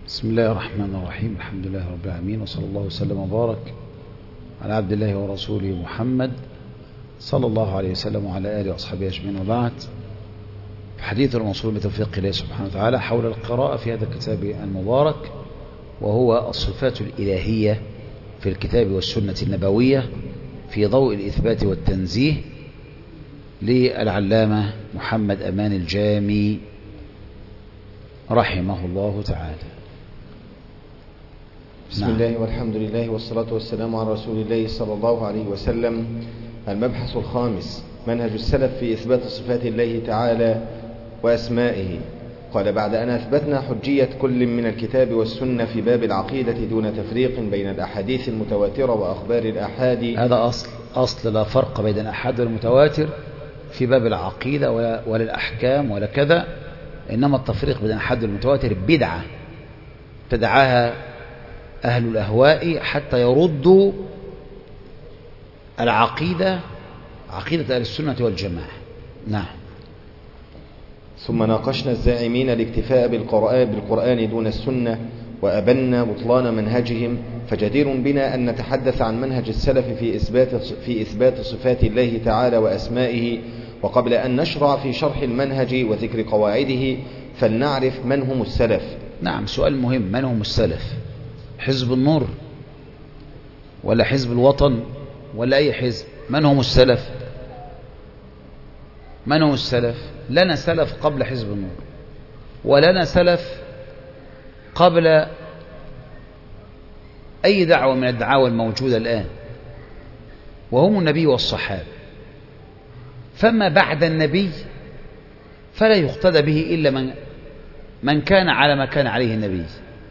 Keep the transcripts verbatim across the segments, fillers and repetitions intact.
بسم الله الرحمن الرحيم. الحمد لله رب العالمين، وصلى الله وسلم وبارك على عبد الله ورسوله محمد صلى الله عليه وسلم وعلى آله وأصحابه أجمعين. وبعد، حديث الموصول بتوفيق الله سبحانه وتعالى حول القراءة في هذا الكتاب المبارك، وهو الصفات الإلهية في الكتاب والسنة النبوية في ضوء الإثبات والتنزيه للعلامة محمد أمان الجامي رحمه الله تعالى. بسم نعم. الله والحمد لله والصلاة والسلام على رسول الله صلى الله عليه وسلم. المبحث الخامس: منهج السلف في إثبات صفات الله تعالى وأسمائه. قال: بعد أن أثبتنا حجية كل من الكتاب والسنة في باب العقيدة دون تفريق بين الأحاديث المتواترة وأخبار الأحاد. هذا أصل أصل لا فرق بين الأحاد والمتواتر في باب العقيدة ولا, ولا الأحكام ولا كذا، إنما التفريق بين الأحاد والمتواتر بدعة تدعاها أهل الأهواء حتى يردوا العقيدة عقيدة أهل السنة والجماعة. نعم. ثم ناقشنا الزاعمين الاكتفاء بالقرآن, بالقرآن دون السنة، وأبنا بطلان منهجهم، فجدير بنا أن نتحدث عن منهج السلف في إثبات, في إثبات صفات الله تعالى وأسمائه. وقبل أن نشرع في شرح المنهج وذكر قواعده فلنعرف من هم السلف. نعم، سؤال مهم. من هم السلف؟ حزب النور ولا حزب الوطن ولا أي حزب؟ من هم السلف؟ من هم السلف؟ لنا سلف قبل حزب النور، ولنا سلف قبل أي دعوة من الدعاوى الموجودة الآن، وهم النبي والصحابة. فما بعد النبي فلا يقتدى به إلا من من كان على ما كان عليه النبي،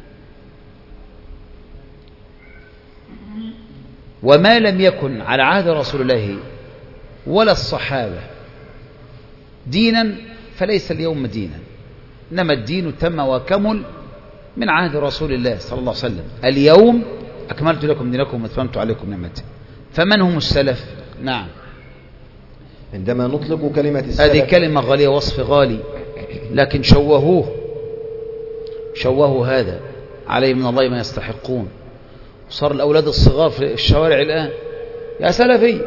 وما لم يكن على عهد رسول الله ولا الصحابة دينا فليس اليوم دينا، إنما الدين تم وكمل من عهد رسول الله صلى الله عليه وسلم. اليوم أكملت لكم دينكم وأتممت عليكم نعمتي. فمن هم السلف؟ نعم. عندما نطلق كلمة السلف، هذه كلمة غالية، وصف غالي، لكن شوهوه شوهوا هذا عليه من الله ما يستحقون. صار الأولاد الصغار في الشوارع الآن: يا سلفي،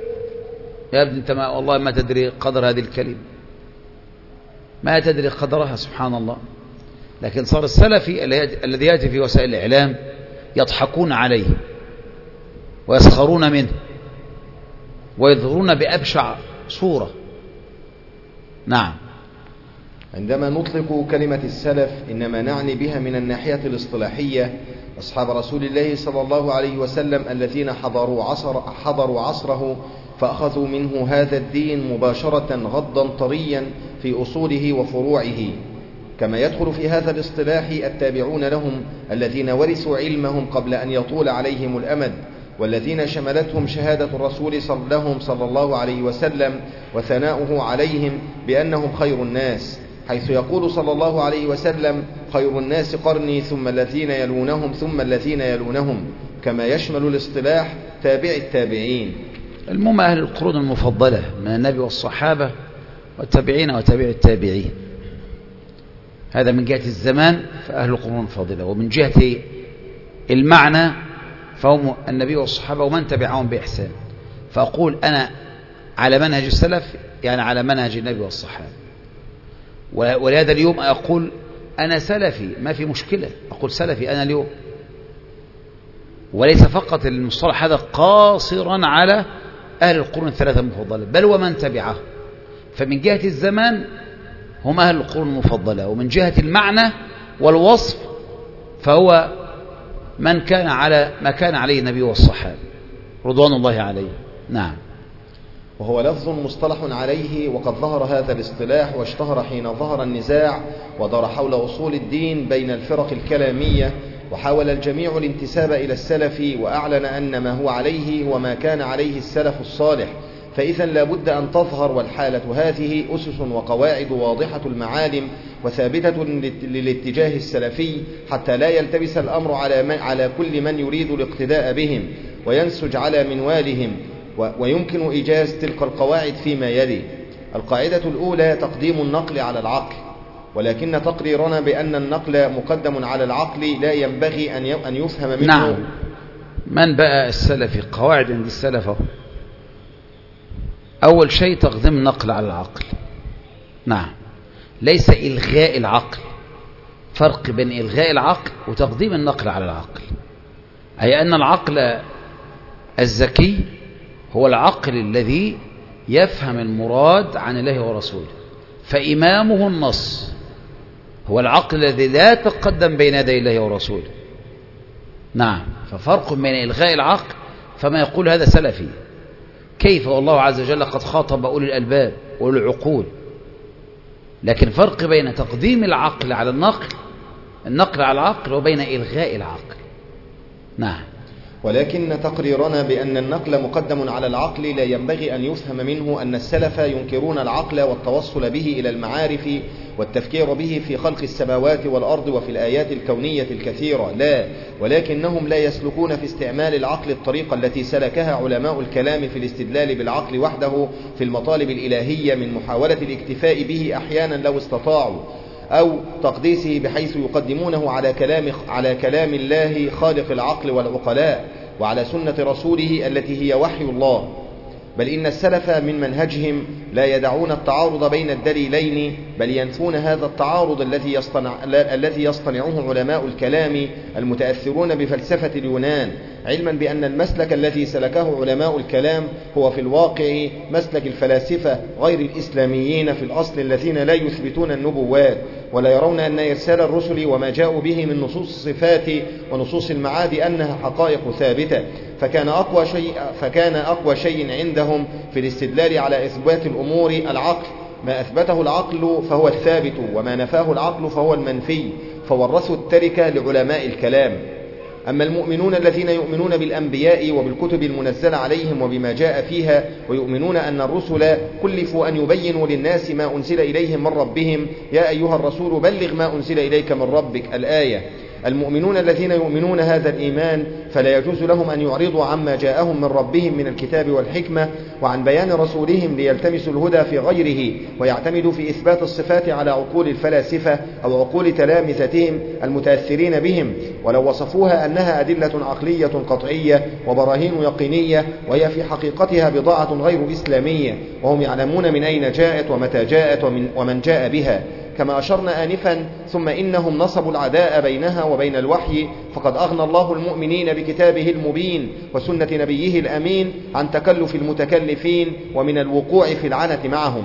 يا ابن انت ما والله ما تدري قدر هذه الكلمة، ما تدري قدرها، سبحان الله. لكن صار السلفي الذي يأتي في وسائل الإعلام يضحكون عليه ويسخرون منه ويظهرون بأبشع صورة. نعم. عندما نطلق كلمة السلف إنما نعني بها من الناحية الاصطلاحية أصحاب رسول الله صلى الله عليه وسلم الذين حضروا, عصر حضروا عصره فأخذوا منه هذا الدين مباشرة غضا طريا في أصوله وفروعه. كما يدخل في هذا الاصطلاح التابعون لهم الذين ورثوا علمهم قبل أن يطول عليهم الأمد، والذين شملتهم شهادة الرسول صلى لهم صلى الله عليه وسلم وثناؤه عليهم بأنهم خير الناس، حيث يقول صلى الله عليه وسلم: خير الناس قرني ثم الذين يلونهم ثم الذين يلونهم. كما يشمل الاصطلاح تابع التابعين. المهم أهل القرون المفضلة من النبي والصحابة والتابعين وتابع التابعين. هذا من جهة الزمان فأهل القرون الفاضلة، ومن جهة المعنى فهم النبي والصحابة ومن تبعهم بإحسان. فأقول أنا على منهج السلف، يعني على منهج النبي والصحابة. ولهذا اليوم أقول أنا سلفي، ما في مشكلة، أقول سلفي أنا اليوم، وليس فقط المصطلح هذا قاصرا على أهل القرون الثلاثة المفضلة، بل ومن تبعه. فمن جهة الزمان هم أهل القرون المفضلة، ومن جهة المعنى والوصف فهو من كان على ما كان عليه النبي والصحابة رضوان الله عليه. نعم. وهو لفظ مصطلح عليه، وقد ظهر هذا الاصطلاح واشتهر حين ظهر النزاع ودار حول أصول الدين بين الفرق الكلامية، وحاول الجميع الانتساب إلى السلف، وأعلن أن ما هو عليه وما كان عليه السلف الصالح. فإذا لا بد أن تظهر، والحالة هذه أسس وقواعد واضحة المعالم وثابتة للاتجاه السلفي، حتى لا يلتبس الأمر على, من على كل من يريد الاقتداء بهم وينسج على منوالهم. ويمكن إيجاز تلك القواعد فيما يلي. القاعدة الأولى: تقديم النقل على العقل. ولكن تقريرنا بأن النقل مقدم على العقل لا ينبغي أن يفهم منه. نعم. من بقى السلفي؟ قواعد عند السلف. أول شيء تقديم النقل على العقل. نعم. ليس إلغاء العقل، فرق بين إلغاء العقل وتقديم النقل على العقل. أي أن العقل الذكي هو العقل الذي يفهم المراد عن الله ورسوله، فإمامه النص، هو العقل الذي لا يتقدم بين يدي الله ورسوله. نعم. ففرق بين إلغاء العقل، فما يقول هذا سلفي. كيف والله عز وجل قد خاطب أولي الألباب وأولي العقول، لكن فرق بين تقديم العقل على النقل النقل على العقل وبين إلغاء العقل. نعم. ولكن تقريرنا بأن النقل مقدم على العقل لا ينبغي أن يفهم منه أن السلف ينكرون العقل والتوصل به إلى المعارف والتفكير به في خلق السماوات والأرض وفي الآيات الكونية الكثيرة، لا، ولكنهم لا يسلكون في استعمال العقل الطريقة التي سلكها علماء الكلام في الاستدلال بالعقل وحده في المطالب الإلهية، من محاولة الاكتفاء به أحيانا لو استطاعوا، أو تقديسه بحيث يقدمونه على كلام على كلام الله خالق العقل والعقلاء، وعلى سنة رسوله التي هي وحي الله. بل إن السلف من منهجهم لا يدعون التعارض بين الدليلين، بل ينفون هذا التعارض الذي يصطنع الذي يصطنعه علماء الكلام المتأثرون بفلسفة اليونان، علما بأن المسلك الذي سلكه علماء الكلام هو في الواقع مسلك الفلاسفة غير الإسلاميين في الأصل، الذين لا يثبتون النبوات ولا يرون أن إرسال الرسل وما جاءوا به من نصوص الصفات ونصوص المعاد أنها حقائق ثابتة. فكان أقوى شيء فكان أقوى شيء عندهم في الاستدلال على إثبات الأمور العقل، ما أثبته العقل فهو الثابت، وما نفاه العقل فهو المنفي، فورثوا التركة لعلماء الكلام. أما المؤمنون الذين يؤمنون بالأنبياء وبالكتب المنزلة عليهم وبما جاء فيها، ويؤمنون أن الرسل كلفوا أن يبينوا للناس ما أنزل إليهم من ربهم، يا أيها الرسول بلغ ما أنزل إليك من ربك، الآية. المؤمنون الذين يؤمنون هذا الإيمان فلا يجوز لهم أن يعرضوا عما جاءهم من ربهم من الكتاب والحكمة وعن بيان رسولهم ليلتمسوا الهدى في غيره، ويعتمدوا في إثبات الصفات على عقول الفلاسفة أو عقول تلامذتهم المتأثرين بهم، ولو وصفوها أنها أدلة عقلية قطعية وبراهين يقينية، وهي في حقيقتها بضاعة غير إسلامية، وهم يعلمون من أين جاءت ومتى جاءت ومن, ومن جاء بها، كما أشرنا آنفا. ثم إنهم نصبوا العداء بينها وبين الوحي، فقد أغنى الله المؤمنين بكتابه المبين وسنة نبيه الأمين عن تكلف المتكلفين ومن الوقوع في العنة معهم.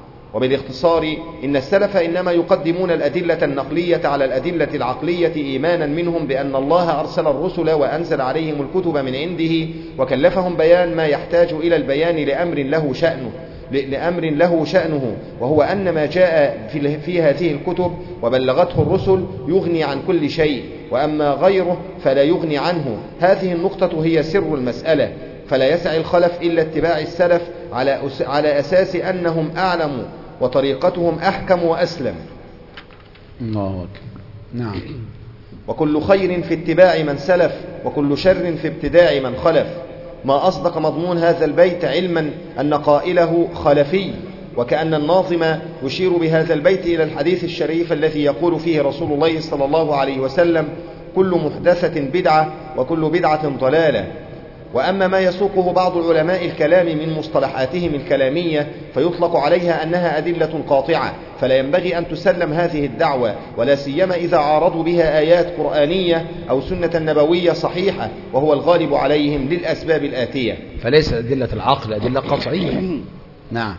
وبالاختصار إن السلف إنما يقدمون الأدلة النقلية على الأدلة العقلية إيمانا منهم بأن الله أرسل الرسل وأنزل عليهم الكتب من عنده، وكلفهم بيان ما يحتاج إلى البيان لأمر له شأنه لأمر له شأنه وهو أن ما جاء في, في هذه الكتب وبلغته الرسل يغني عن كل شيء، وأما غيره فلا يغني عنه. هذه النقطة هي سر المسألة، فلا يسعي الخلف إلا اتباع السلف على, على أساس أنهم أعلم وطريقتهم أحكم وأسلم. الله. نعم. وكل خير في اتباع من سلف، وكل شر في ابتداع من خلف. ما أصدق مضمون هذا البيت، علما أن قائله خلفي، وكأن الناظم يشير بهذا البيت إلى الحديث الشريف الذي يقول فيه رسول الله صلى الله عليه وسلم: كل محدثة بدعة وكل بدعة ضلالة. وأما ما يسوقه بعض علماء الكلام من مصطلحاتهم الكلامية فيطلق عليها أنها أدلة قاطعة، فلا ينبغي أن تسلم هذه الدعوة، ولا سيما إذا عارضوا بها آيات قرآنية أو سنة نبوية صحيحة، وهو الغالب عليهم للأسباب الآتية. فليس أدلة العقل أدلة قطعية. نعم.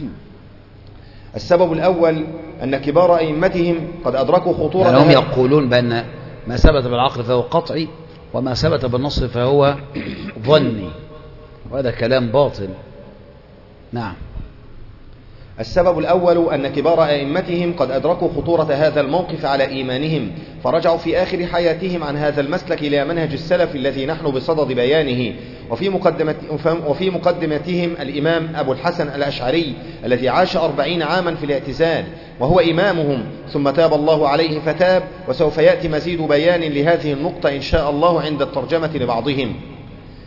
السبب الأول أن كبار أئمتهم قد أدركوا خطورة، يعني هم يقولون بأن ما ثبت بالعقل فهو قطعي، وما ثبت بالنص فهو ظني، وهذا كلام باطل. نعم. السبب الأول أن كبار أئمتهم قد أدركوا خطورة هذا الموقف على إيمانهم، فرجعوا في آخر حياتهم عن هذا المسلك إلى منهج السلف الذي نحن بصدد بيانه. وفي, مقدمة وفي مقدمتهم الإمام أبو الحسن الأشعري الذي عاش أربعين عاما في الاعتزال، وهو إمامهم، ثم تاب الله عليه فتاب، وسوف يأتي مزيد بيان لهذه النقطة إن شاء الله عند الترجمة لبعضهم.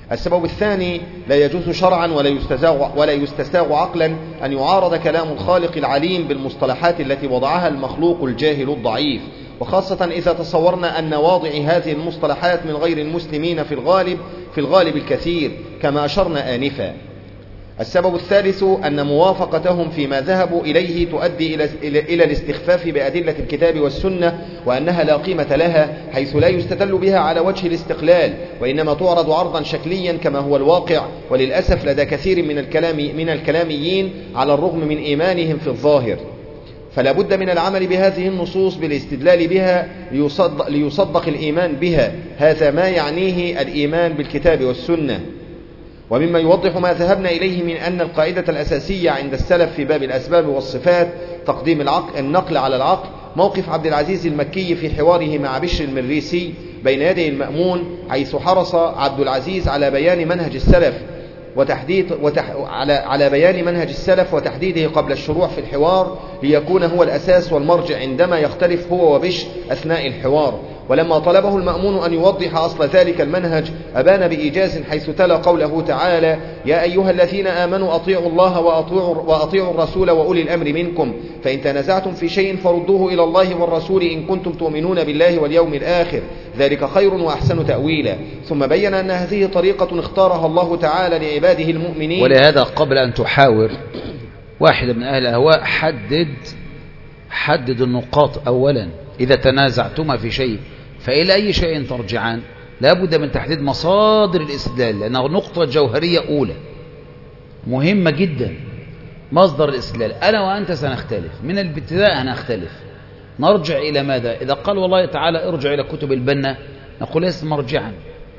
السبب الثاني: لا يجوز شرعا ولا يستساغ, ولا يستساغ عقلا أن يعارض كلام الخالق العليم بالمصطلحات التي وضعها المخلوق الجاهل الضعيف، وخاصة إذا تصورنا أن واضع هذه المصطلحات من غير المسلمين في الغالب في الغالب الكثير كما أشرنا آنفا. السبب الثالث: أن موافقتهم فيما ذهبوا إليه تؤدي إلى الاستخفاف بأدلة الكتاب والسنة، وأنها لا قيمة لها، حيث لا يستدل بها على وجه الاستقلال، وإنما تعرض عرضا شكليا كما هو الواقع، وللأسف لدى كثير من الكلام من الكلاميين على الرغم من إيمانهم في الظاهر. فلا بد من العمل بهذه النصوص بالاستدلال بها ليصدق, ليصدق الإيمان بها. هذا ما يعنيه الإيمان بالكتاب والسنة. ومما يوضح ما ذهبنا إليه من أن القاعدة الأساسية عند السلف في باب الأسباب والصفات تقديم العقل النقل على العقل، موقف عبد العزيز المكي في حواره مع بشر المريسي بين يدي المأمون، حيث حرص عبد العزيز على بيان منهج السلف وتحديد وتح... على... على بيان منهج السلف وتحديده قبل الشروع في الحوار، ليكون هو الأساس والمرجع عندما يختلف هو وبشر أثناء الحوار. ولما طلبه المأمون أن يوضح أصل ذلك المنهج أبان بإيجاز، حيث تلا قوله تعالى: يا أيها الذين آمنوا أطيعوا الله وأطيعوا, وأطيعوا الرسول وأولي الأمر منكم، فإن تنازعتم في شيء فردوه إلى الله والرسول إن كنتم تؤمنون بالله واليوم الآخر، ذلك خير وأحسن تأويلا. ثم بين أن هذه طريقة اختارها الله تعالى لعباده المؤمنين. ولهذا قبل أن تحاور واحد من أهل الأهواء حدد حدد النقاط أولا. إذا تنازعتما في شيء فإلى أي شيء ترجعان؟ لا بد من تحديد مصادر الاستدلال، لأنه نقطة جوهرية أولى مهمة جدا. مصدر الاستدلال أنا وأنت سنختلف من الابتداء، هنختلف. نرجع إلى ماذا؟ إذا قال والله تعالى ارجع إلى كتب البنا، نقول ليس مرجعا،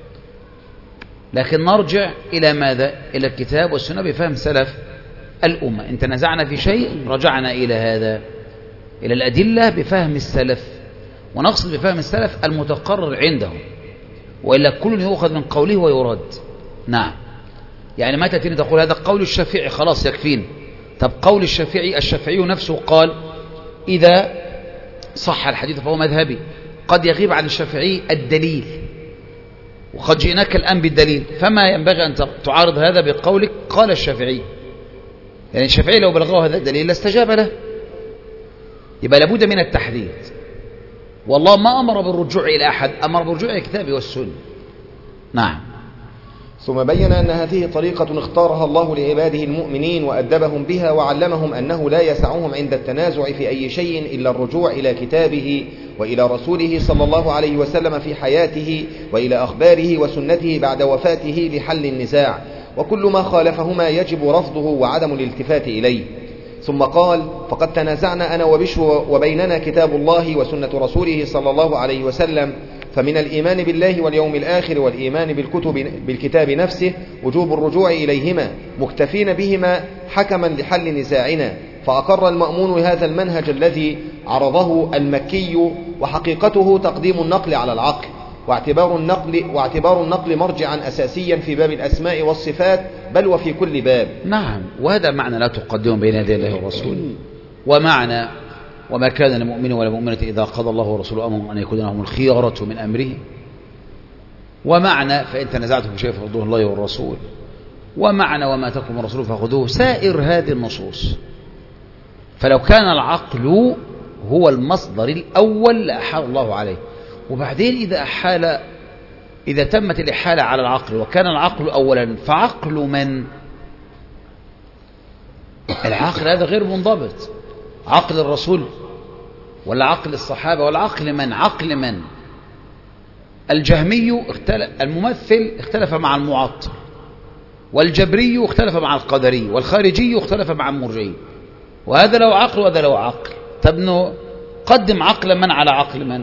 لكن نرجع إلى ماذا؟ إلى الكتاب والسنة بفهم سلف الأمة. إن تنازعنا في شيء رجعنا إلى هذا، إلى الأدلة بفهم السلف، ونقصد بفهم السلف المتقرر عندهم، وإلا كل يؤخذ من قوله ويرد. نعم، يعني ما تأتيني تقول هذا قول الشافعي خلاص يكفين. طب قول الشافعي، الشافعي نفسه قال إذا صح الحديث فهو مذهبي. قد يغيب عن الشافعي الدليل، وقد جئناك الآن بالدليل، فما ينبغي أن تعارض هذا بقولك قال الشافعي. يعني الشافعي لو بلغه هذا الدليل لاستجاب له. يبقى لابد من التحديد. والله ما أمر بالرجوع إلى أحد، أمر بالرجوع إلى الكتاب والسنة. نعم. ثم بين أن هذه طريقة اختارها الله لعباده المؤمنين وأدبهم بها، وعلمهم أنه لا يسعهم عند التنازع في أي شيء إلا الرجوع إلى كتابه وإلى رسوله صلى الله عليه وسلم في حياته، وإلى أخباره وسنته بعد وفاته لحل النزاع، وكل ما خالفهما يجب رفضه وعدم الالتفات إليه. ثم قال: فقد تنازعنا أنا وبشر وبيننا كتاب الله وسنة رسوله صلى الله عليه وسلم، فمن الإيمان بالله واليوم الآخر والإيمان بالكتب بالكتاب نفسه وجوب الرجوع إليهما مكتفين بهما حكما لحل نزاعنا. فأقر المأمون هذا المنهج الذي عرضه المكي، وحقيقته تقديم النقل على العقل، واعتبار النقل, واعتبار النقل مرجعا أساسيا في باب الأسماء والصفات، بل وفي كل باب. نعم، وهذا معنى لا تقدم بين يدي الله والرسول، ومعنى وما كان لمؤمن ولا مؤمنة إذا قضى الله ورسوله أمرا أن يكون لهم الخيرة من أمره، ومعنى فإن تنازعتم في شيء فردوه الله والرسول، ومعنى وما أتاكم الرسول فخذوه. سائر هذه النصوص. فلو كان العقل هو المصدر الأول لأحال الله عليه. وبعدين إذا أحال إذا تمت الإحالة على العقل وكان العقل أولا، فعقل من؟ العقل هذا غير منضبط. عقل الرسول ولا عقل الصحابة ولا عقل من؟ عقل من؟ الجهمي اختلف، الممثل اختلف مع المعطل، والجبري اختلف مع القدري، والخارجي اختلف مع المرجئي. وهذا له عقل وهذا له عقل. طب قدم عقل من على عقل من؟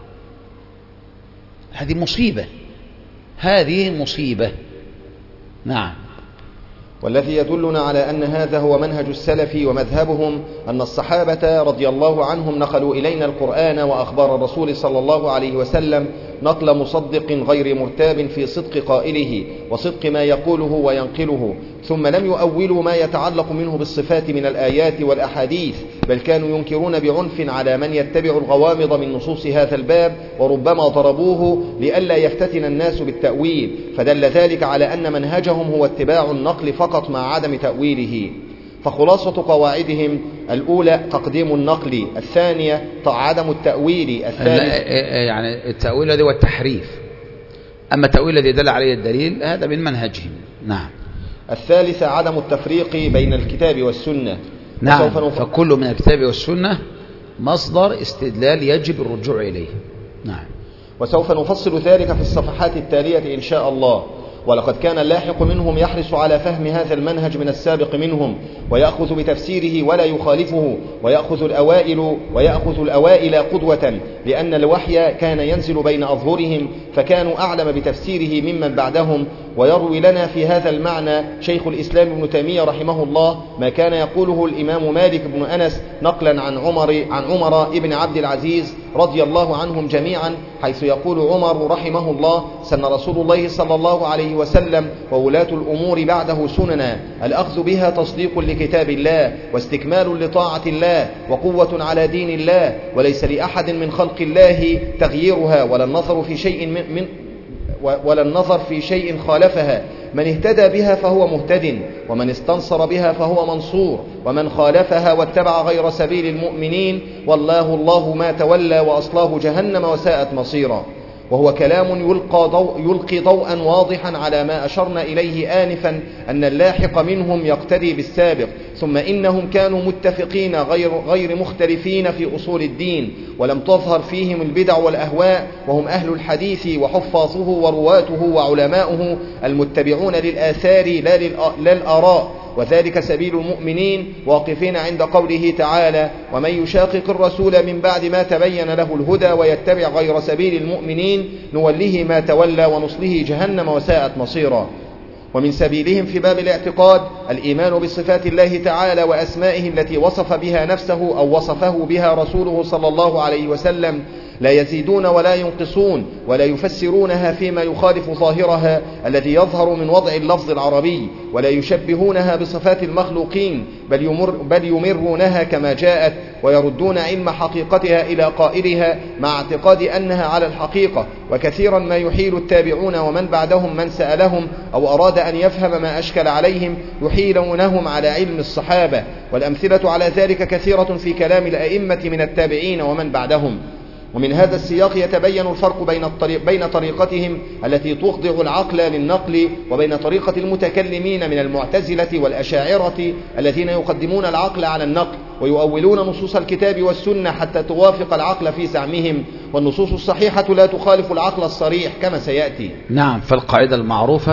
هذه مصيبة، هذه مصيبة. نعم. والذي يدلنا على أن هذا هو منهج السلف ومذهبهم أن الصحابة رضي الله عنهم نقلوا إلينا القرآن وأخبار الرسول صلى الله عليه وسلم نقل مصدق غير مرتاب في صدق قائله وصدق ما يقوله وينقله، ثم لم يؤولوا ما يتعلق منه بالصفات من الآيات والأحاديث، بل كانوا ينكرون بعنف على من يتبع الغوامض من نصوص هذا الباب، وربما ضربوه لئلا يفتتن الناس بالتأويل، فدل ذلك على أن منهجهم هو اتباع النقل فقط مع عدم تأويله. فخلاصة قواعدهم: الأولى تقديم النقل، الثانية عدم التأويل، الثالث يعني التأويل الذي هو التحريف، أما التأويل الذي دل عليه الدليل هذا من منهجهم. نعم. الثالثة عدم التفريق بين الكتاب والسنة. نعم، فكل من الكتاب والسنة مصدر استدلال يجب الرجوع إليه. نعم. وسوف نفصل ذلك في الصفحات التالية إن شاء الله. ولقد كان اللاحق منهم يحرص على فهم هذا المنهج من السابق منهم، ويأخذ بتفسيره ولا يخالفه، ويأخذ الأوائل ويأخذ الأوائل قدوة، لأن الوحي كان ينزل بين أظهرهم فكانوا أعلم بتفسيره ممن بعدهم. ويروي لنا في هذا المعنى شيخ الإسلام ابن تيمية رحمه الله ما كان يقوله الإمام مالك بن أنس نقلا عن عمر عن عمر ابن عبد العزيز رضي الله عنهم جميعا، حيث يقول عمر رحمه الله: سن رسول الله صلى الله عليه وسلم وولاة الأمور بعده سننا، الأخذ بها تصديق لكتاب الله، واستكمال لطاعة الله، وقوة على دين الله، وليس لأحد من خلق الله تغييرها، ولا النظر في شيء من, من ولا النظر في شيء خالفها. من اهتدى بها فهو مهتد، ومن استنصر بها فهو منصور، ومن خالفها واتبع غير سبيل المؤمنين والله الله ما تولى وأصلاه جهنم وساءت مصيرا. وهو كلام يلقى, ضوء يلقي ضوءا واضحا على ما أشرنا إليه آنفا، أن اللاحق منهم يقتدي بالسابق. ثم إنهم كانوا متفقين غير, غير مختلفين في أصول الدين، ولم تظهر فيهم البدع والأهواء، وهم أهل الحديث وحفاظه ورواته وعلماؤه المتبعون للآثار لا للآراء، وذلك سبيل المؤمنين، واقفين عند قوله تعالى: ومن يشاقق الرسول من بعد ما تبين له الهدى ويتبع غير سبيل المؤمنين نوله ما تولى ونصله جهنم وساءت مصيرا. ومن سبيلهم في باب الاعتقاد الإيمان بصفات الله تعالى وأسمائه التي وصف بها نفسه أو وصفه بها رسوله صلى الله عليه وسلم، لا يزيدون ولا ينقصون، ولا يفسرونها فيما يخالف ظاهرها الذي يظهر من وضع اللفظ العربي، ولا يشبهونها بصفات المخلوقين، بل, يمر بل يمرونها كما جاءت، ويردون علم حقيقتها إلى قائلها مع اعتقاد أنها على الحقيقة. وكثيرا ما يحيل التابعون ومن بعدهم من سألهم أو أراد أن يفهم ما أشكل عليهم يحيلونهم على علم الصحابة، والأمثلة على ذلك كثيرة في كلام الأئمة من التابعين ومن بعدهم. ومن هذا السياق يتبين الفرق بين, الطريق بين طريقتهم التي تخضع العقل للنقل، وبين طريقة المتكلمين من المعتزلة والأشاعرة الذين يقدمون العقل على النقل، ويؤولون نصوص الكتاب والسنة حتى توافق العقل في زعمهم، والنصوص الصحيحة لا تخالف العقل الصريح كما سيأتي. نعم، فالقاعدة المعروفة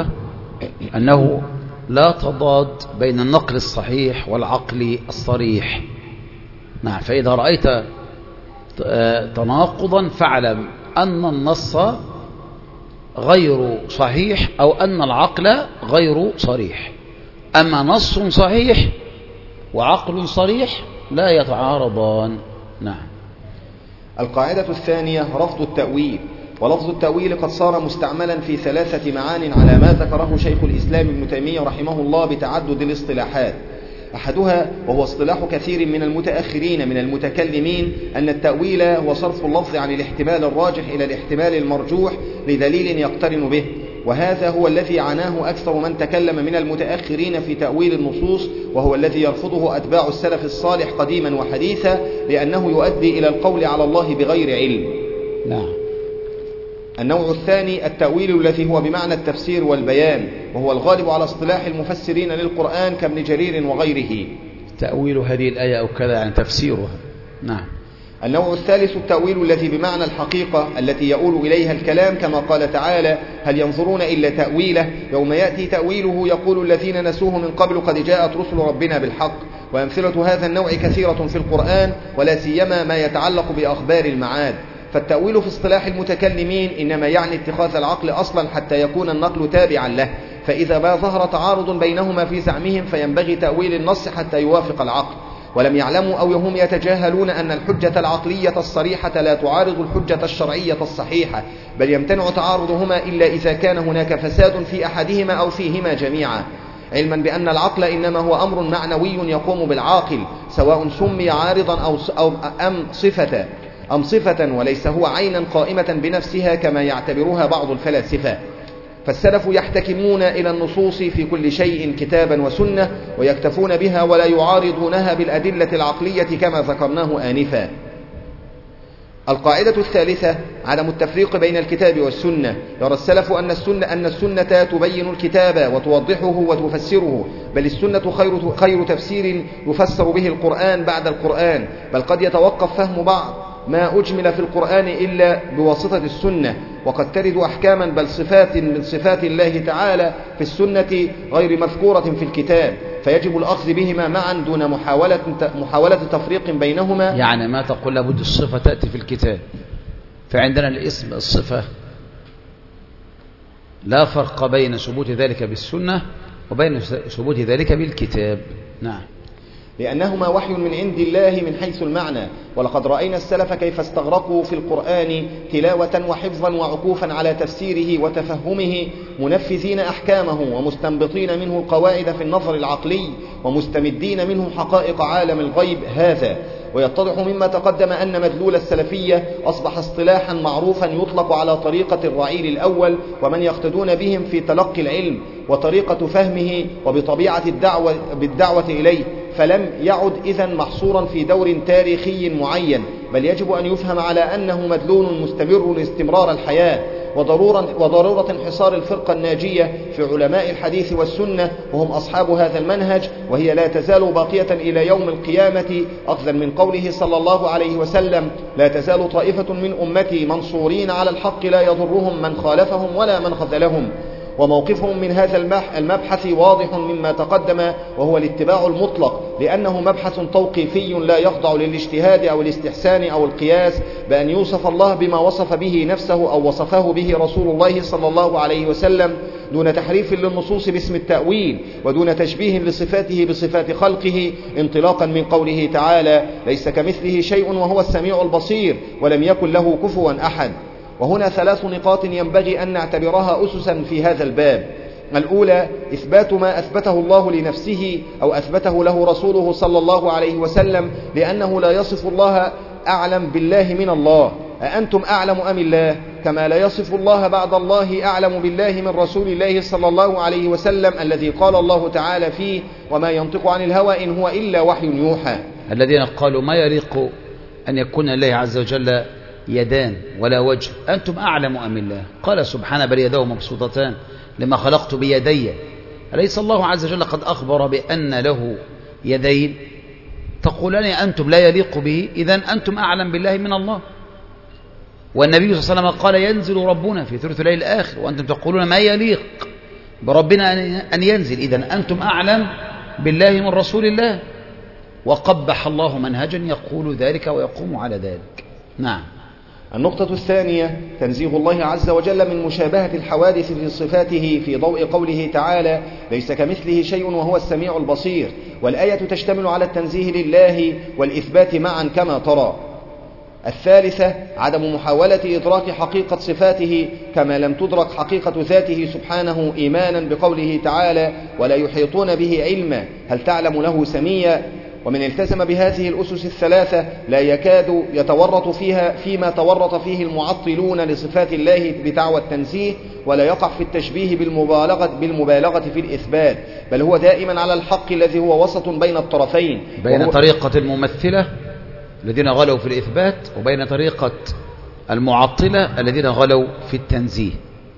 أنه لا تضاد بين النقل الصحيح والعقل الصريح. نعم، فإذا رأيت تناقضا فاعلم أن النص غير صحيح أو أن العقل غير صريح. أما نص صحيح وعقل صريح لا يتعارضان. نعم. القاعدة الثانية رفض التأويل. ولفظ التأويل قد صار مستعملا في ثلاثة معان على ما ذكره شيخ الإسلام ابن تيمية رحمه الله بتعدد الاصطلاحات. أحدها وهو اصطلاح كثير من المتأخرين من المتكلمين أن التأويل هو صرف اللفظ عن الاحتمال الراجح إلى الاحتمال المرجوح لدليل يقترن به، وهذا هو الذي عناه أكثر من تكلم من المتأخرين في تأويل النصوص، وهو الذي يرفضه أتباع السلف الصالح قديما وحديثا، لأنه يؤدي إلى القول على الله بغير علم. نعم. النوع الثاني التأويل الذي هو بمعنى التفسير والبيان، وهو الغالب على اصطلاح المفسرين للقرآن كابن جرير وغيره. تأويل هذه الآية أو كذا عن تفسيرها. نعم. النوع الثالث التأويل الذي بمعنى الحقيقة التي يؤول إليها الكلام، كما قال تعالى: هل ينظرون إلا تأويله يوم يأتي تأويله يقول الذين نسوه من قبل قد جاءت رسل ربنا بالحق. وأمثلة هذا النوع كثيرة في القرآن، ولا سيما ما يتعلق بأخبار المعاد. فالتأويل في اصطلاح المتكلمين إنما يعني اتخاذ العقل أصلا حتى يكون النقل تابعا له، فإذا ما ظهر تعارض بينهما في زعمهم فينبغي تأويل النص حتى يوافق العقل. ولم يعلموا أو هم يتجاهلون أن الحجة العقلية الصريحة لا تعارض الحجة الشرعية الصحيحة، بل يمتنع تعارضهما إلا إذا كان هناك فساد في أحدهما أو فيهما جميعا. علما بأن العقل إنما هو أمر معنوي يقوم بالعاقل، سواء سمي عارضا أو أو أم صفة أم صفة وليس هو عينا قائمة بنفسها كما يعتبرها بعض الفلاسفة. فالسلف يحتكمون إلى النصوص في كل شيء كتابا وسنة، ويكتفون بها ولا يعارضونها بالأدلة العقلية كما ذكرناه آنفا. القاعدة الثالثة عدم التفريق بين الكتاب والسنة. يرى السلف أن السنة, أن السنة تبين الكتاب وتوضحه وتفسره، بل السنة خير, خير تفسير يفسر به القرآن بعد القرآن، بل قد يتوقف فهم بعض ما أجمل في القرآن إلا بواسطة السنة، وقد ترد أحكاما بل صفات من صفات الله تعالى في السنة غير مذكورة في الكتاب، فيجب الأخذ بهما معا دون محاولة, محاولة تفريق بينهما. يعني ما تقول لابد الصفة تأتي في الكتاب، فعندنا الاسم الصفة لا فرق بين ثبوت ذلك بالسنة وبين ثبوت ذلك بالكتاب. نعم، لأنهما وحي من عند الله من حيث المعنى، ولقد رأينا السلف كيف استغرقوا في القرآن تلاوة وحفظا وعكوفا على تفسيره وتفهمه، منفذين أحكامه ومستنبطين منه القواعد في النظر العقلي، ومستمدين منه حقائق عالم الغيب هذا. ويتضح مما تقدم أن مدلول السلفية أصبح اصطلاحا معروفا يطلق على طريقة الرعيل الأول ومن يقتدون بهم في تلقي العلم وطريقة فهمه وبطبيعة الدعوة بالدعوة إليه، فلم يعد إذن محصورا في دور تاريخي معين، بل يجب أن يفهم على أنه مدلول مستمر استمرار الحياة، وضرورة, وضرورة انحصار الفرقة الناجية في علماء الحديث والسنة وهم أصحاب هذا المنهج، وهي لا تزال باقية إلى يوم القيامة، أخذا من قوله صلى الله عليه وسلم: لا تزال طائفة من أمتي منصورين على الحق لا يضرهم من خالفهم ولا من خذلهم. وموقفهم من هذا المبحث واضح مما تقدم، وهو الاتباع المطلق، لأنه مبحث توقيفي لا يخضع للاجتهاد أو الاستحسان أو القياس، بأن يوصف الله بما وصف به نفسه أو وصفه به رسول الله صلى الله عليه وسلم، دون تحريف للنصوص باسم التأويل، ودون تشبيه لصفاته بصفات خلقه، انطلاقا من قوله تعالى: ليس كمثله شيء وهو السميع البصير ولم يكن له كفوا أحد. وهنا ثلاث نقاط ينبغي أن نعتبرها أسسا في هذا الباب. الأولى: إثبات ما أثبته الله لنفسه أو أثبته له رسوله صلى الله عليه وسلم، لأنه لا يصف الله أعلم بالله من الله. أأنتم أعلم أم الله؟ كما لا يصف الله بعد الله أعلم بالله من رسول الله صلى الله عليه وسلم، الذي قال الله تعالى فيه: وما ينطق عن الهوى إن هو إلا وحي يوحى. الذين قالوا ما يليق أن يكون الله عز وجل يدان ولا وجه، أنتم أعلم أم الله؟ قال سبحانه: بل يداه مبسوطتان لما خلقت بيدي. أليس الله عز وجل قد أخبر بأن له يدين؟ تقولون أنتم لا يليق به، إذن أنتم أعلم بالله من الله. والنبي صلى الله عليه وسلم قال: ينزل ربنا في ثلث الليل الآخر، وأنتم تقولون ما يليق بربنا أن ينزل، إذن أنتم أعلم بالله من رسول الله. وقبح الله منهجا يقول ذلك ويقوم على ذلك. نعم. النقطة الثانية: تنزيه الله عز وجل من مشابهة الحوادث في صفاته في ضوء قوله تعالى: ليس كمثله شيء وهو السميع البصير. والآية تشتمل على التنزيه لله والإثبات معا كما ترى. الثالثة: عدم محاولة إدراك حقيقة صفاته كما لم تدرك حقيقة ذاته سبحانه، إيمانا بقوله تعالى: ولا يحيطون به علما، هل تعلم له سميا. ومن التزم بهذه الأسس الثلاثة لا يكاد يتورط فيها فيما تورط فيه المعطلون لصفات الله بدعوى التنزيه، ولا يقع في التشبيه بالمبالغة, بالمبالغة في الإثبات، بل هو دائما على الحق الذي هو وسط بين الطرفين، بين طريقة الممثلة الذين غلوا في الإثبات وبين طريقة المعطلة الذين غلوا في التنزيه.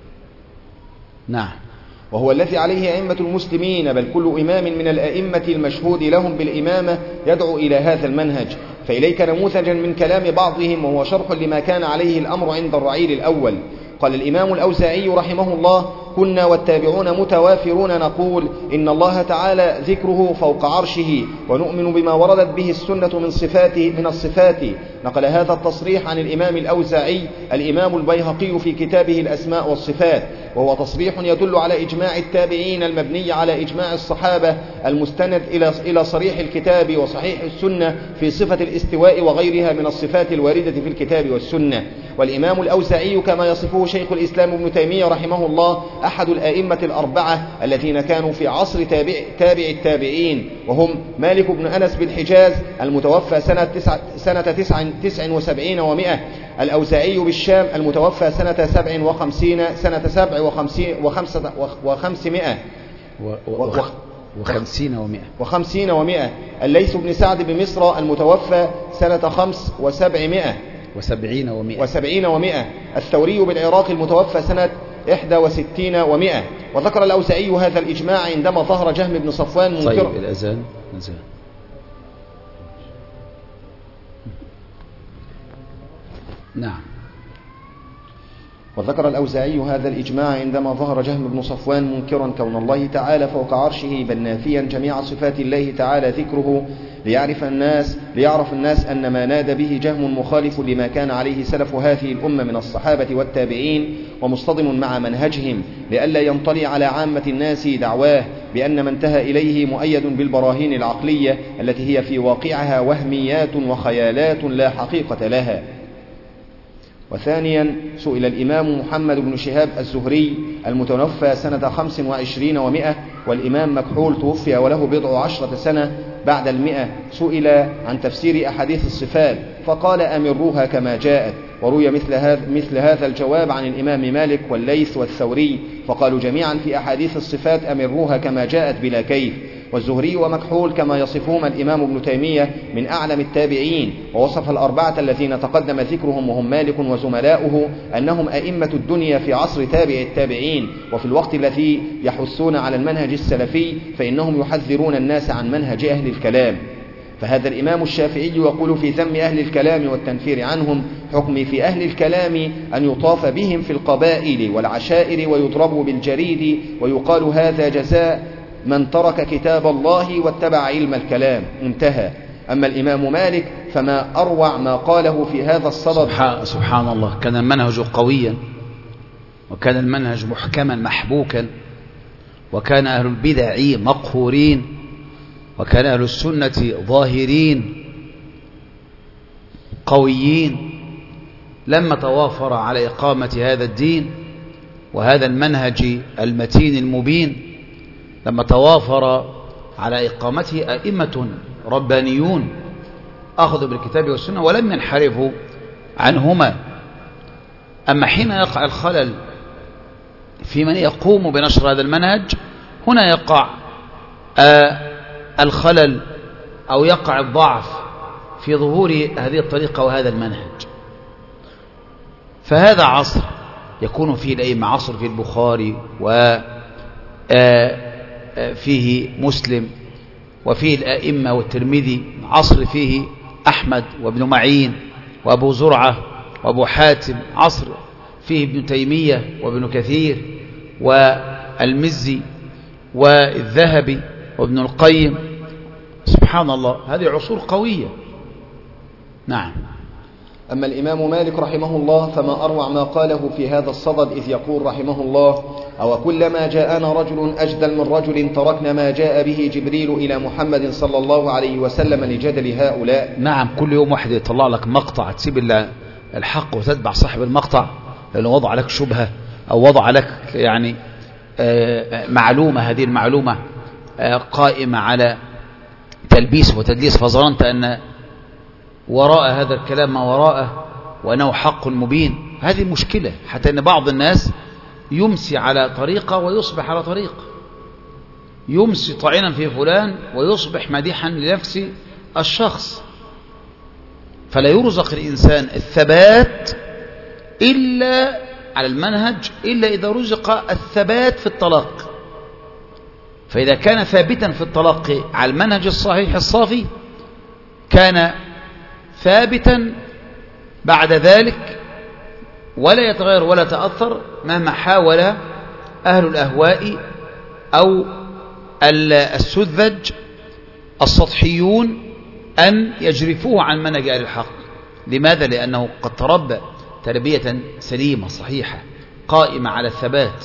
نعم. وهو الذي عليه أئمة المسلمين، بل كل إمام من الأئمة المشهود لهم بالإمامة يدعو إلى هذا المنهج. فإليك نموذجا من كلام بعضهم، وهو شرح لما كان عليه الأمر عند الرعيل الأول. قال الإمام الأوزاعي رحمه الله: كنا والتابعون متوافرون نقول إن الله تعالى ذكره فوق عرشه، ونؤمن بما وردت به السنة من صفاته من الصفات. نقل هذا التصريح عن الإمام الأوزاعي الإمام البيهقي في كتابه الأسماء والصفات. وهو تصريح يدل على إجماع التابعين المبني على إجماع الصحابة المستند إلى إلى صريح الكتاب وصحيح السنة في صفة الاستواء وغيرها من الصفات الواردة في الكتاب والسنة. والإمام الأوزاعي كما يصفه شيخ الإسلام ابن تيمية رحمه الله أحد الآئمة الأربعة الذين كانوا في عصر تابع, تابع التابعين، وهم مالك بن أنس بالحجاز المتوفى سنة تسع, سنة تسع, تسع وسبعين ومئة، الأوزاعي بالشام المتوفى سنة سبع وخمسين سنة سبع وخمسين وخمسة وخمسمائة وخمسين ومئة وخمسين ومئة، الليث بن سعد بمصر المتوفى سنة خمس وسبعمائة وسبعين ومئة وسبعين ومئة، الثوري بالعراق المتوفى سنة إحدى وستين ومئة. وذكر الأوزاعي هذا الإجماع عندما ظهر جهم بن صفوان منكر. طيب الأذان نزل. نعم. وذكر الأوزاعي هذا الإجماع عندما ظهر جهم بن صفوان منكرا كون الله تعالى فوق عرشه بل نافيا جميع صفات الله تعالى ذكره، ليعرف الناس ليعرف الناس أن ما نادى به جهم مخالف لما كان عليه سلف هذه الأمة من الصحابة والتابعين ومصطدم مع منهجهم، لئلا ينطلي على عامة الناس دعواه بأن ما انتهى إليه مؤيد بالبراهين العقلية التي هي في واقعها وهميات وخيالات لا حقيقة لها. وثانيا سئل الإمام محمد بن شهاب الزهري المتوفى سنة خمس وعشرين ومئة، والإمام مكحول توفي وله بضع عشرة سنة بعد المئة، سئل عن تفسير أحاديث الصفات فقال أمروها كما جاءت. وروي مثل هذا, مثل هذا الجواب عن الإمام مالك والليث والثوري فقالوا جميعا في أحاديث الصفات أمروها كما جاءت بلا كيف. والزهري ومكحول كما يصفهما الإمام ابن تيمية من أعلم التابعين، ووصف الأربعة الذين تقدم ذكرهم وهم مالك وزملاؤه أنهم أئمة الدنيا في عصر تابع التابعين، وفي الوقت الذي يحثون على المنهج السلفي فإنهم يحذرون الناس عن منهج أهل الكلام. فهذا الإمام الشافعي يقول في ذم أهل الكلام والتنفير عنهم حكم في أهل الكلام أن يطاف بهم في القبائل والعشائر ويضربوا بالجريد ويقال هذا جزاء من ترك كتاب الله واتبع علم الكلام، انتهى. أما الإمام مالك فما أروع ما قاله في هذا الصدد. سبحان الله، كان المنهج قويا وكان المنهج محكما محبوكا، وكان أهل البدع مقهورين، وكان أهل السنة ظاهرين قويين. لما توافر على إقامة هذا الدين وهذا المنهج المتين المبين، لما توافر على إقامته أئمة ربانيون أخذوا بالكتاب والسنة ولم ينحرفوا عنهما. أما حين يقع الخلل في من يقوم بنشر هذا المنهج، هنا يقع آه الخلل أو يقع الضعف في ظهور هذه الطريقة وهذا المنهج. فهذا عصر يكون فيه الأئمة، عصر في البخاري و فيه مسلم وفيه الأئمة والترمذي، عصر فيه أحمد وابن معين وأبو زرعة وأبو حاتم، عصر فيه ابن تيمية وابن كثير والمزي والذهبي وابن القيم. سبحان الله، هذه عصور قوية. نعم. أما الإمام مالك رحمه الله فما أروع ما قاله في هذا الصدد، إذ يقول رحمه الله: أو كلما جاءنا رجل أجدل من رجل تركنا ما جاء به جبريل إلى محمد صلى الله عليه وسلم لجدل هؤلاء. نعم، كل يوم واحد يطلع لك مقطع تسيب الحق وتتبع صاحب المقطع لأنه وضع لك شبهة أو وضع لك يعني معلومة، هذه المعلومة قائمة على تلبيس وتدليس، فظننت أن وراء هذا الكلام ما وراءه وأنه حق مبين. هذه مشكلة، حتى أن بعض الناس يمسي على طريقة ويصبح على طريقة، يمسي طعنا في فلان ويصبح مديحا لنفس الشخص. فلا يرزق الإنسان الثبات إلا على المنهج إلا إذا رزق الثبات في التلقي. فإذا كان ثابتا في التلقي على المنهج الصحيح الصافي كان ثابتا بعد ذلك ولا يتغير ولا تأثر مهما حاول أهل الأهواء أو السذج السطحيون أن يجرفوه عن منهج أهل الحق. لماذا؟ لأنه قد تربى تربية سليمة صحيحة قائمة على الثبات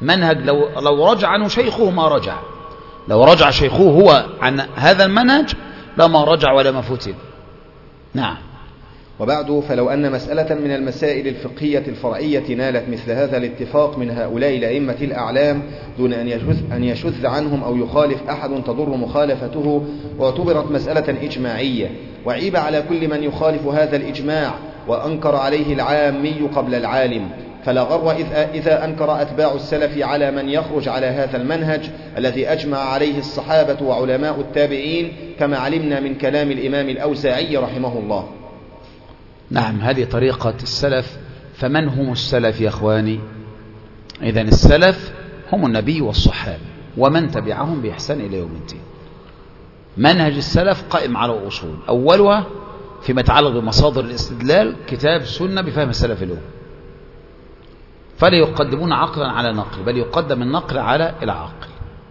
منهج لو, لو رجع عنه شيخه ما رجع، لو رجع شيخه هو عن هذا المنهج لما رجع ولا ما فتن. نعم. وبعد، فلو أن مسألة من المسائل الفقهية الفرعية نالت مثل هذا الاتفاق من هؤلاء الأئمة الأعلام دون أن يشذ, أن يشذ عنهم أو يخالف أحد تضر مخالفته، واعتبرت مسألة إجماعية، وعيب على كل من يخالف هذا الإجماع وأنكر عليه العامي قبل العالم، فلا غر إذا أنكر أتباع السلف على من يخرج على هذا المنهج الذي أجمع عليه الصحابة وعلماء التابعين، كما علمنا من كلام الإمام الأوزاعي رحمه الله. نعم، هذه طريقة السلف. فمن هم السلف يا أخواني؟ إذن السلف هم النبي والصحابة ومن تبعهم بإحسان إلى يوم الدين. منهج السلف قائم على أصول، أولها فيما يتعلق بمصادر الاستدلال كتاب سنة بفهم السلف الأول، فلا يقدمون عقلا على نقل، بل يقدم النقل على العقل.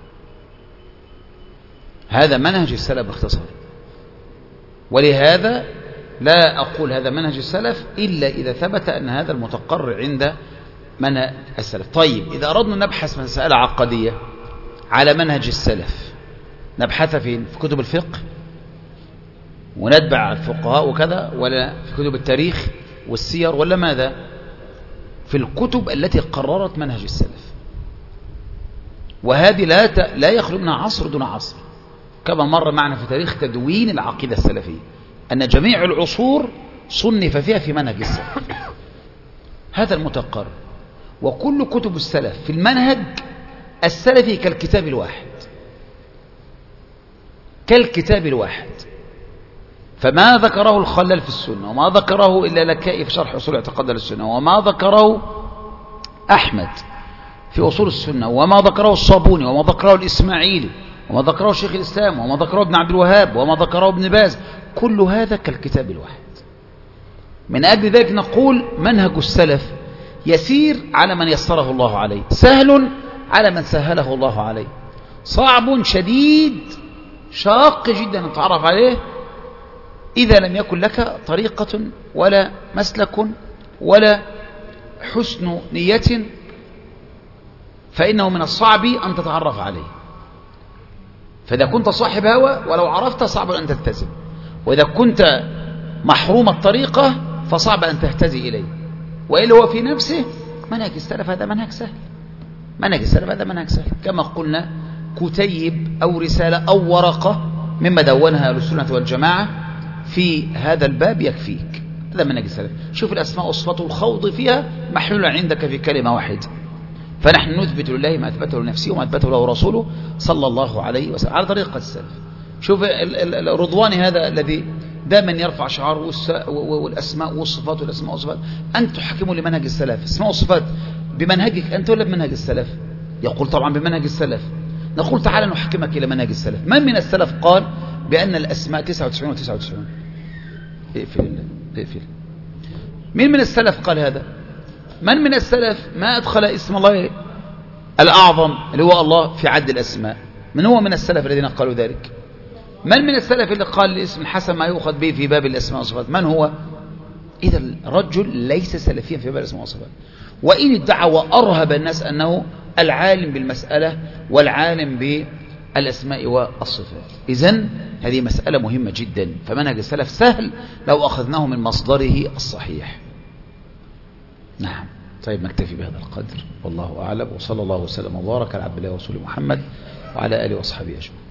هذا منهج السلف باختصار. ولهذا لا أقول هذا منهج السلف إلا إذا ثبت أن هذا المتقرر عند منهج السلف. طيب، إذا أردنا نبحث مسألة عقدية على منهج السلف نبحث فين؟ في كتب الفقه ونتبع الفقهاء وكذا، ولا في كتب التاريخ والسير، ولا ماذا؟ في الكتب التي قررت منهج السلف. وهذه لا ت... لا يخلو منها عصر دون عصر، كما مر معنا في تاريخ تدوين العقيدة السلفية أن جميع العصور صنف فيها في منهج السلف. هذا المتقرر. وكل كتب السلف في المنهج السلفي كالكتاب الواحد، كالكتاب الواحد. فما ذكره الخلال في السنة، وما ذكره إلا لكائي في شرح أصول اعتقاد السنة، وما ذكره أحمد في أصول السنة، وما ذكره الصابوني، وما ذكره الإسماعيلي، وما ذكره شيخ الإسلام، وما ذكره ابن عبد الوهاب، وما ذكره ابن باز، كل هذا كالكتاب الواحد. من أجل ذلك نقول منهج السلف يسير على من يسره الله عليه، سهل على من سهله الله عليه، صعب شديد شاق جدا نتعرف عليه إذا لم يكن لك طريقة ولا مسلك ولا حسن نية، فإنه من الصعب أن تتعرف عليه. فإذا كنت صاحب هوى ولو عرفت صعب أن تلتزم، وإذا كنت محروم الطريقة فصعب أن تهتدي إليه. وإلا هو في نفسه منهج السلف هذا منهج سهل، منهج السلف هذا منهج سهل. كما قلنا كتيب أو رسالة أو ورقة مما دونها أهل السنة والجماعة في هذا الباب يكفيك، هذا منهج السلف. شوف الأسماء والصفات الخوض فيها محلولة عندك في كلمة واحدة. فنحن نثبت لله ما أثبته لنفسه وما أثبته له رسوله صلى الله عليه وسلم على طريقة السلف. شوف الرضواني هذا الذي دائما يرفع شعار والأسماء والصفات والأسماء والصفات، أنت تحكموا لمنهج السلف، اسماء والصفات بمنهجك أنت ولا بمنهج السلف؟ يقول طبعا بمنهج السلف. نقول تعالى نحكمك إلى منهج السلف. من من السلف قال بأن الأسماء تسعة وتسعين وتسعة وتسعين؟ اقفل الله، اقفل. من من السلف قال هذا؟ من من السلف ما أدخل اسم الله الأعظم اللي هو الله في عد الأسماء؟ من هو من السلف الذين قالوا ذلك؟ من من السلف اللي قال الاسم الحسن ما يؤخذ به في باب الأسماء والصفات؟ من هو؟ إذا الرجل ليس سلفيا في باب الأسماء والصفات، وإن ادعى وأرهب الناس أنه العالم بالمسألة والعالم بالأسماء والصفات. إذن هذه مسألة مهمة جدا. فمنهج السلف سهل لو أخذناه من مصدره الصحيح. نعم. طيب نكتفي بهذا القدر، والله أعلم، وصلى الله وسلم وبارك على عبد الله ورسوله محمد وعلى آله وصحبه أجمعين.